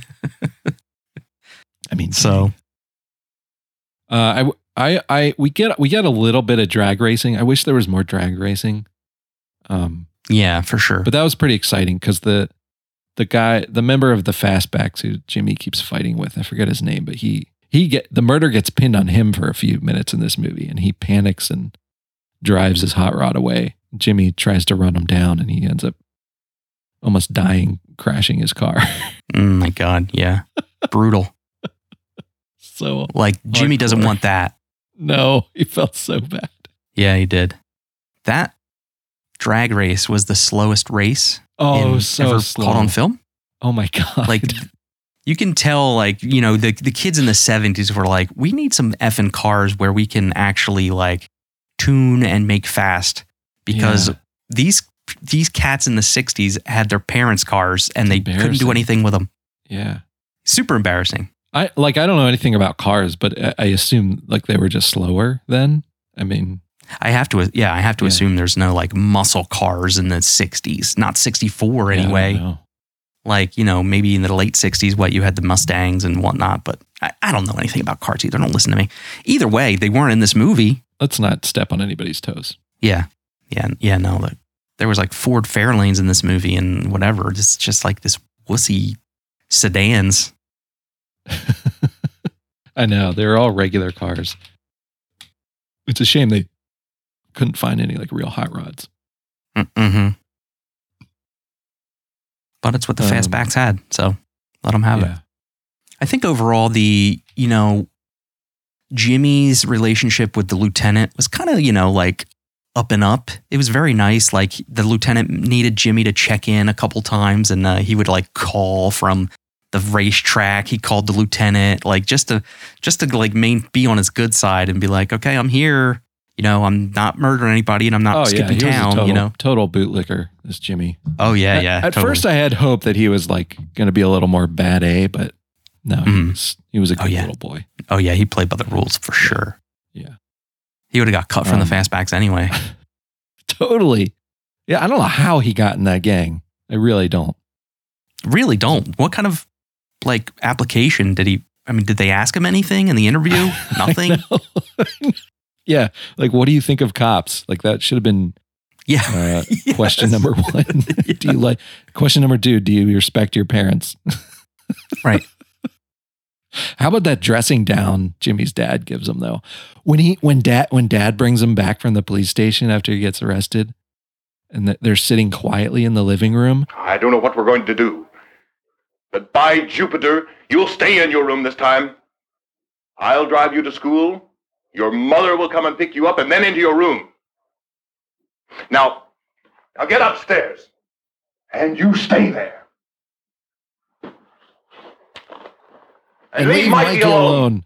I mean, So uh, I, I, I, we get, we get a little bit of drag racing. I wish there was more drag racing. Um, yeah, for sure. but that was pretty exciting because the, the guy, the member of the Fastbacks who Jimmy keeps fighting with, I forget his name, but he, he get the murder gets pinned on him for a few minutes in this movie, and he panics and drives his hot rod away. Jimmy tries to run him down, and he ends up almost dying, crashing his car. Oh my God, yeah, brutal. So Like Jimmy doesn't Hardcore. want that. no, he felt so bad. Yeah, he did. That drag race was the slowest race Oh, in, so ever slow. caught on film. Oh my god! Like you can tell, like you know, the the kids in the seventies were like, we need some effing cars where we can actually like tune and make fast because Yeah. these these cats in the sixties had their parents' cars and they couldn't do Embarrassing. anything with them. yeah, Super embarrassing. I like. I don't know anything about cars, but I- I assume like they were just slower then. I mean, I have to, yeah, I have to Yeah. assume there's no like muscle cars in the sixties, not sixty-four yeah, I don't anyway. know. Like, you know, maybe in the late sixties, what you had the Mustangs and whatnot, but I, I don't know anything about cars either. Don't listen to me. Either way, they weren't in this movie. Let's not step on anybody's toes. Yeah. Yeah. Yeah. No, like, there was like Ford Fairlanes in this movie and whatever. It's just like this wussy sedans. I know they're all regular cars. It's a shame they couldn't find any like real hot rods. Mm-hmm. But it's what the Um, Fastbacks had. So let them have it. Yeah, I think overall, the, you know, Jimmy's relationship with the lieutenant was kind of, you know, like up and up. It was very nice. Like the lieutenant needed Jimmy to check in a couple times and uh, he would like call from the racetrack. He called the lieutenant like just to, just to like main, be on his good side and be like, okay, I'm here. You know, I'm not murdering anybody and I'm not oh yeah, skipping he was a town, total, you know? total bootlicker. This Jimmy. Oh yeah, At- yeah. At, totally. first, I had hope that he was like going to be a little more bad A, but no, he Mhm. was he was a Oh, good yeah. little boy. Oh yeah, he played by the rules for sure. Yeah. He would have got cut from Um, the Fastbacks anyway. Totally. Yeah, I don't know how he got in that gang. I really don't. Really don't. What kind of like application did he? I mean, did they ask him anything in the interview? Nothing. I know. Yeah, like what do you think of cops? Like that should have been Yeah. uh, Yes. question number one. Yeah. Do you like question number two? Do you respect your parents? Right. How about that dressing down Jimmy's dad gives him though? When he when dad when dad brings him back from the police station after he gets arrested, and th- they're sitting quietly in the living room. I don't know what we're going to do. But by Jupiter, you'll stay in your room this time. I'll drive you to school. Your mother will come and pick you up and then into your room. Now, now get upstairs. And you stay there. And, leave Mikey alone.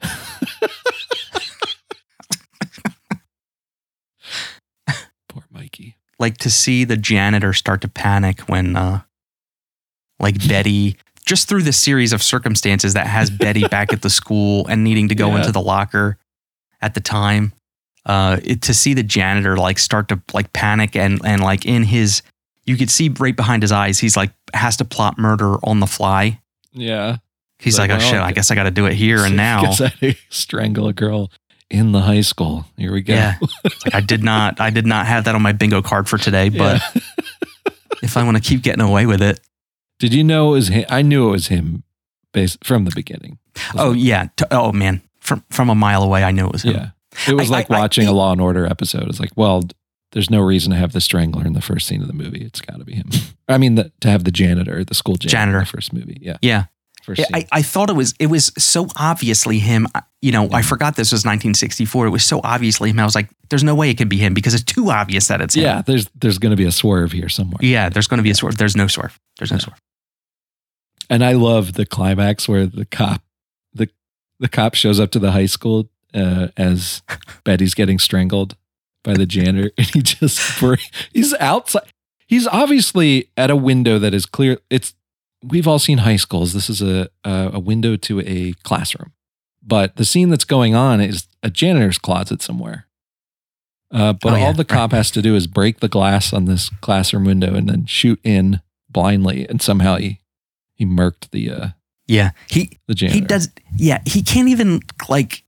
Poor Mikey. Like to see the janitor start to panic when, uh, like Betty, just through the series of circumstances that has Betty back at the school and needing to go Yeah. into the locker at the time. uh, it, to see the janitor like start to like panic and and like in his, you could see right behind his eyes, he's like has to plot murder on the fly. Yeah. He's like, Like, oh well, shit, I guess I got to do it here and now. Guess I strangle a girl in the high school. Here we go. Yeah, it's like I did not, I did not have that on my bingo card for today, but Yeah. if I want to keep getting away with it. Did you know it was him? I knew it was him based from the beginning. Oh yeah. T- oh man. From from a mile away, I knew it was him. Yeah. It was I- like I- I- watching a Law and Order episode. It's like, well, there's no reason to have the strangler in the first scene of the movie. It's got to be him. I mean, the, to have the janitor, the school janitor, Janitor. in the first movie. Yeah. Yeah. First Yeah, scene. I, I thought it was it was so obviously him. I- You know, I forgot this was nineteen sixty-four. It was so obviously him. I was like, there's no way it can be him because it's too obvious that it's him. yeah. There's there's going to be a swerve here somewhere. Yeah, there's going to be a swerve. There's no swerve. There's no swerve. And I love the climax where the cop, the the cop shows up to the high school uh, as Betty's getting strangled by the janitor, and he just br- he's outside. He's obviously at a window that is clear. It's we've all seen high schools. This is a a, a window to a classroom, but the scene that's going on is a janitor's closet somewhere. Uh, but Oh, yeah, all the cop right. has to do is break the glass on this classroom window and then shoot in blindly, and somehow he he murked the uh, Yeah, he the janitor. he does. Yeah, he can't even like.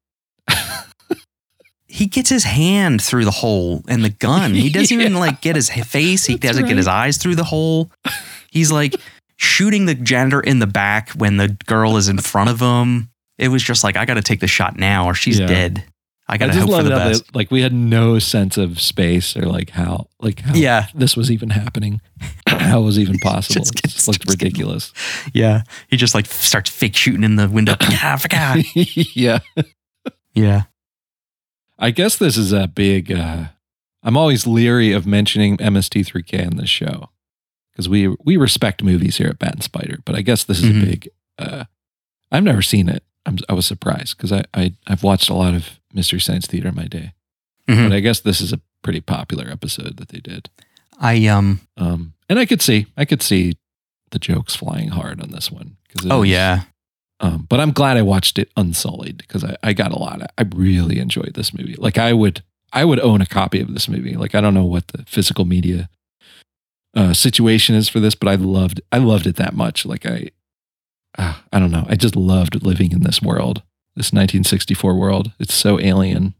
He gets his hand through the hole and the gun. He doesn't even Yeah. like get his face. He That's doesn't get right. his eyes through the hole. He's like shooting the janitor in the back when the girl is in front of him. It was just like, I got to take the shot now or she's Yeah. dead. I I got to just hope for love the that, best. that, like we had no sense of space or like how like how Yeah. this was even happening, how it was even possible. Just It gets- just looked just gets- ridiculous. Yeah. He just like starts fake shooting in the window. Ah, forgot. Yeah, Yeah. I guess this is a big. Uh, I'm always leery of mentioning M S T three K on this show because we we respect movies here at Bat and Spider, but I guess this is Mhm. a big. Uh, I've never seen it. I'm, I was surprised because I, I I've watched a lot of Mystery Science Theater in my day, Mhm. but I guess this is a pretty popular episode that they did. I, um, Um, and I could see, I could see the jokes flying hard on this one. 'Cause it oh is- yeah. Um, but I'm glad I watched it unsullied because I, I got a lot of, I really enjoyed this movie. Like I would, I would own a copy of this movie. Like I don't know what the physical media uh, situation is for this, but I loved, I loved it that much. Like I, uh, I don't know. I just loved living in this world, this nineteen sixty-four world. It's so alien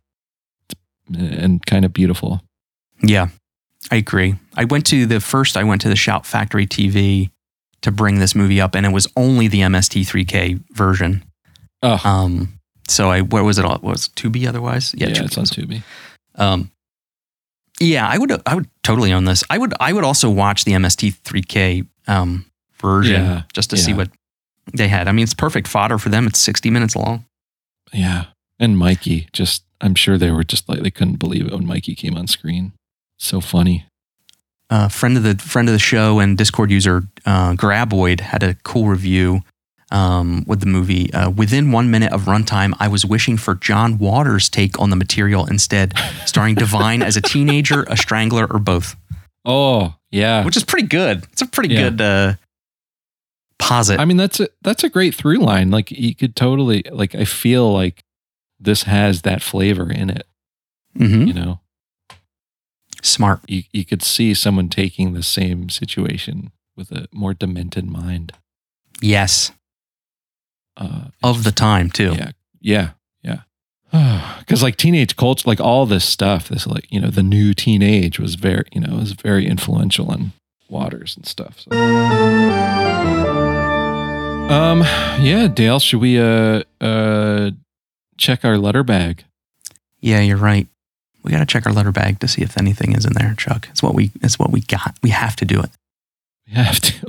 and kind of beautiful. Yeah, I agree. I went to the first, I went to the Shout Factory T V to bring this movie up, and it was only the M S T three K version. Oh, Um, so I, where was it all? Was it Tubi otherwise? yeah, Tubi it's on was- Tubi. Um, yeah, I would, I would totally own this. I would, I would also watch the M S T three K um, version Yeah, just to see yeah. what they had. I mean, it's perfect fodder for them. It's sixty minutes long. Yeah. And Mikey, just, I'm sure they were just like, they couldn't believe it when Mikey came on screen. So funny. Uh, friend of the friend of the show and Discord user uh, Graboid had a cool review um, with the movie. Uh, Within one minute of runtime, I was wishing for John Waters' take on the material instead, starring Divine as a teenager, a strangler, or both. Oh, yeah. Which is pretty good. It's a pretty Yeah. good uh, posit. I mean, that's a, that's a great through line. Like you could totally, like, I feel like this has that flavor in it, Mhm. you know? Smart. You, you could see someone taking the same situation with a more demented mind. Yes. Uh, Of the time, too. Yeah. Yeah. Yeah. Because like teenage culture, like all this stuff, this like, you know, the new teenage was very, you know, was very influential on Waters and stuff. So. Um, yeah, Dale, should we, uh, uh, check our letter bag? Yeah, you're right. We got to check our letter bag to see if anything is in there, Chuck. It's what we, it's what we got. We have to do it. We have to.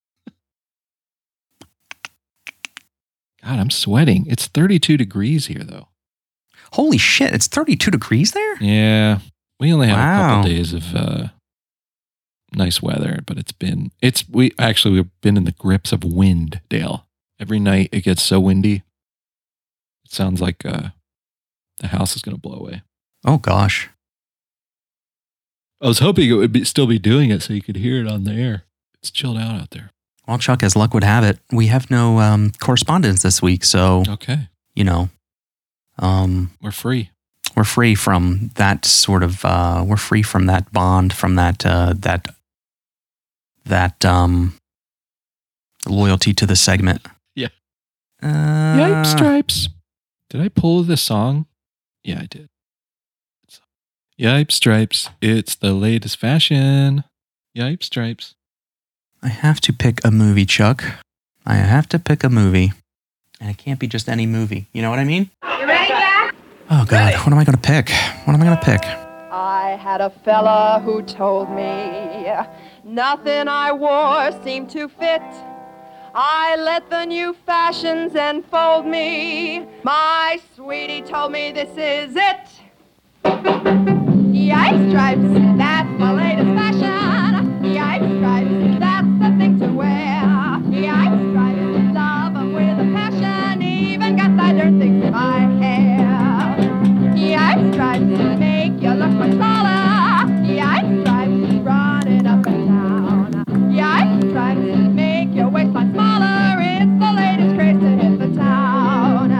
God, I'm sweating. It's thirty-two degrees here though. Holy shit. It's thirty-two degrees there? Yeah. We only have a Wow. couple days of uh, nice weather, but it's been, it's, we actually, we've been in the grips of wind, Dale. Every night it gets so windy. It sounds like uh, the house is going to blow away. Oh, gosh. I was hoping it would be, still be doing it so you could hear it on the air. It's chilled out out there. Well, Chuck, as luck would have it, we have no um, correspondence this week. So, Okay. you know, um, We're free. we're free from that sort of uh, we're free from that bond, from that uh, that that um, loyalty to the segment. Yeah. Uh, Yipe Stripes. Did I pull this song? Yeah, I did. Yipe Stripes. It's the latest fashion. Yipe Stripes. I have to pick a movie, Chuck. I have to pick a movie. And it can't be just any movie. You know what I mean? You ready, Jack? Oh, God. What am I going to pick? What am I going to pick? I had a fella who told me nothing I wore seemed to fit. I let the new fashions enfold me. My sweetie told me this is it. Yipe Stripes, that's the latest fashion. Yipe Stripes, that's the thing to wear. Yipe Stripes, love 'em with a passion. Even got that dirt things in my hair. Yipe Stripes, make you look much smaller. Yipe Stripes, running up and down. Yipe Stripes, make your waistline smaller. It's the latest craze to hit the town.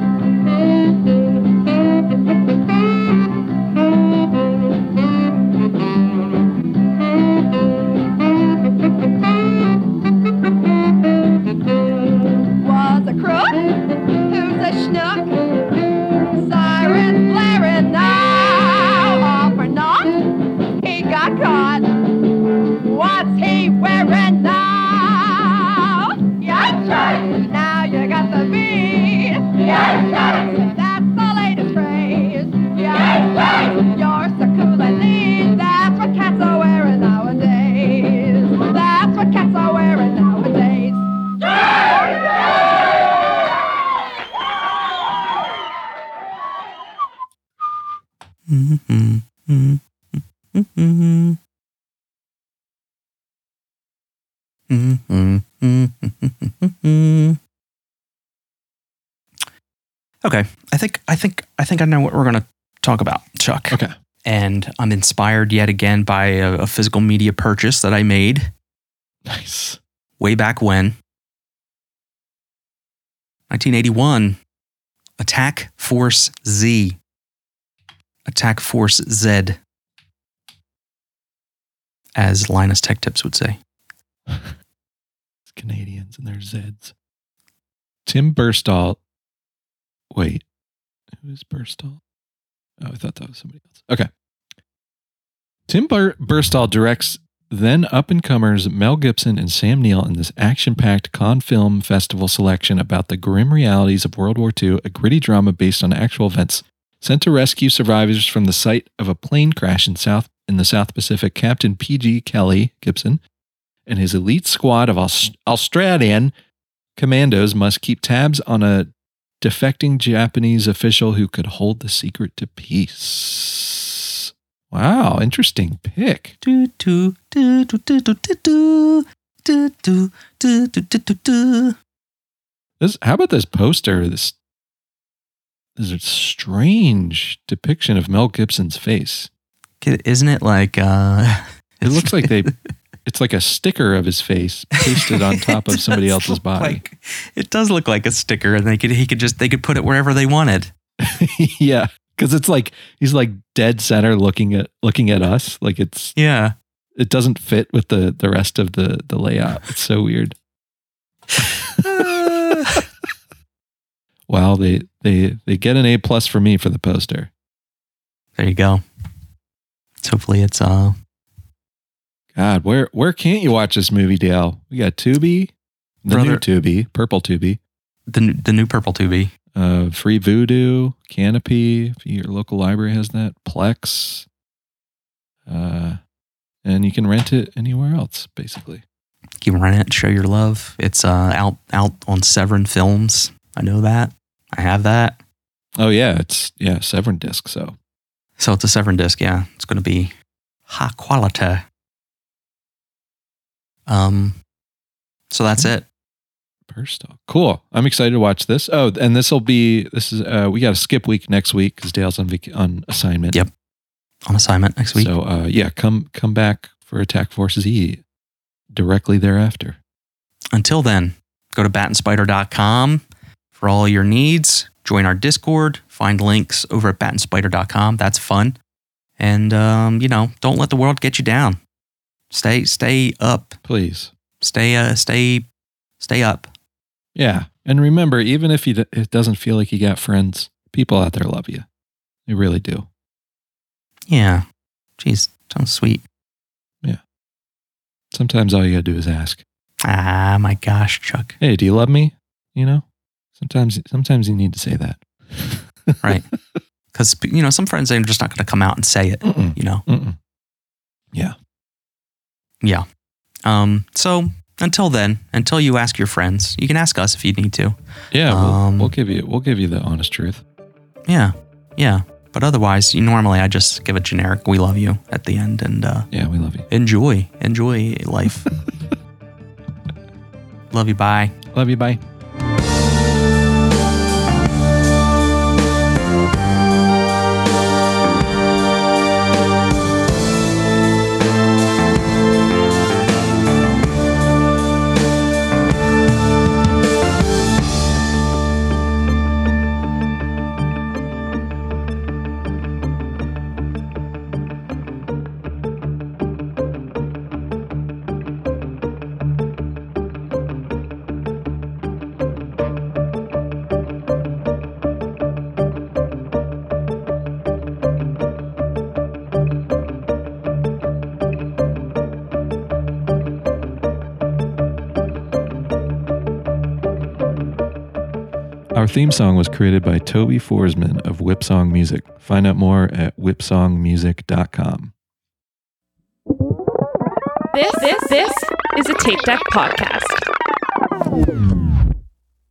Was a crook, who's a schnook, sirens blaring now, all for naught, he got caught. What's he wearing now? Yipe Stripes, now you got the beat. Yipe Stripes, that's the latest craze. Yipe Stripes, you're so cool and neat. That's what cats are wearing nowadays. That's what cats are wearing nowadays. Mm-hmm. Mm-hmm. Mm-hmm. Mm-hmm. Mm-hmm. Okay, I think I think I think I know what we're going to talk about, Chuck. Okay. And I'm inspired yet again by a, a physical media purchase that I made Nice. way back when. nineteen eighty-one, Attack Force Z. Attack Force Z, as Linus Tech Tips would say. It's Canadians and their Zeds. Tim Burstall. Wait. Who is Burstall? Oh, I thought that was somebody else. Okay. Tim Bur- Burstall directs then up-and-comers Mel Gibson and Sam Neill in this action-packed Cannes Film Festival selection about the grim realities of World War Two, a gritty drama based on actual events. Sent to rescue survivors from the site of a plane crash in South in the South Pacific, Captain P G Kelly Gibson and his elite squad of Aust- Australian commandos must keep tabs on a defecting Japanese official who could hold the secret to peace. Wow, interesting pick. Do, do, do, do, do, do, do, do, do, do, do, do, do, do. This, how about this poster? This, this is a strange depiction of Mel Gibson's face. Isn't it like... Uh, It looks like they... It's like a sticker of his face pasted on top of somebody else's look body. Like, it does look like a sticker, and they could he could just they could put it wherever they wanted. Yeah, because it's like he's like dead center looking at looking at us. Like it's Yeah. it doesn't fit with the the rest of the the layout. It's so weird. Wow, they they they get an A plus for me for the poster. There you go. So hopefully it's uh God, where where can't you watch this movie, Dale? We got Tubi, the Brother- new Tubi, purple Tubi, the new- the new Purple Tubi. uh, Free Voodoo, Canopy. If your local library has that, Plex, uh, and you can rent it anywhere else, basically. You can rent it, show your love. It's uh out out on Severin Films. I know that. I have that. Oh yeah, it's yeah Severin disc. So So it's a Severin disc. Yeah, it's going to be high quality. Um, so that's it. Burstall, cool. I'm excited to watch this. Oh, and this will be this is uh, we got to skip week next week because Dale's on vac- on assignment. Yep. On assignment next week. So uh, yeah, come come back for Attack Force Z directly thereafter. Until then, go to bat and spider dot com for all your needs. join our Discord, find links over at bat and spider dot com. That's fun. And, um, you know, don't let the world get you down. Stay, stay up. Please. Stay, uh, stay, stay up. Yeah. And remember, even if you d- it doesn't feel like you got friends, people out there love you. They really do. Yeah. Jeez, so sweet. Yeah. Sometimes all you gotta do is ask. Ah, my gosh, Chuck. Hey, do you love me? You know, sometimes, sometimes you need to say that. Right. Because, you know, some friends are just not going to come out and say it, Mm-mm. you know? Mm-mm. Yeah. Yeah. Um, so until then, until you ask your friends, you can ask us if you need to. Yeah. We'll, Um, we'll give you, we'll give you the honest truth. Yeah. Yeah. But otherwise, you, normally I just give a generic, we love you at the end and uh, Yeah. We love you. enjoy, enjoy life. Love you. Bye. Love you. Bye. Our theme song was created by Toby Forsman of Whipsong Music. Find out more at whipsong music dot com. This, this, this is a Tape Deck podcast.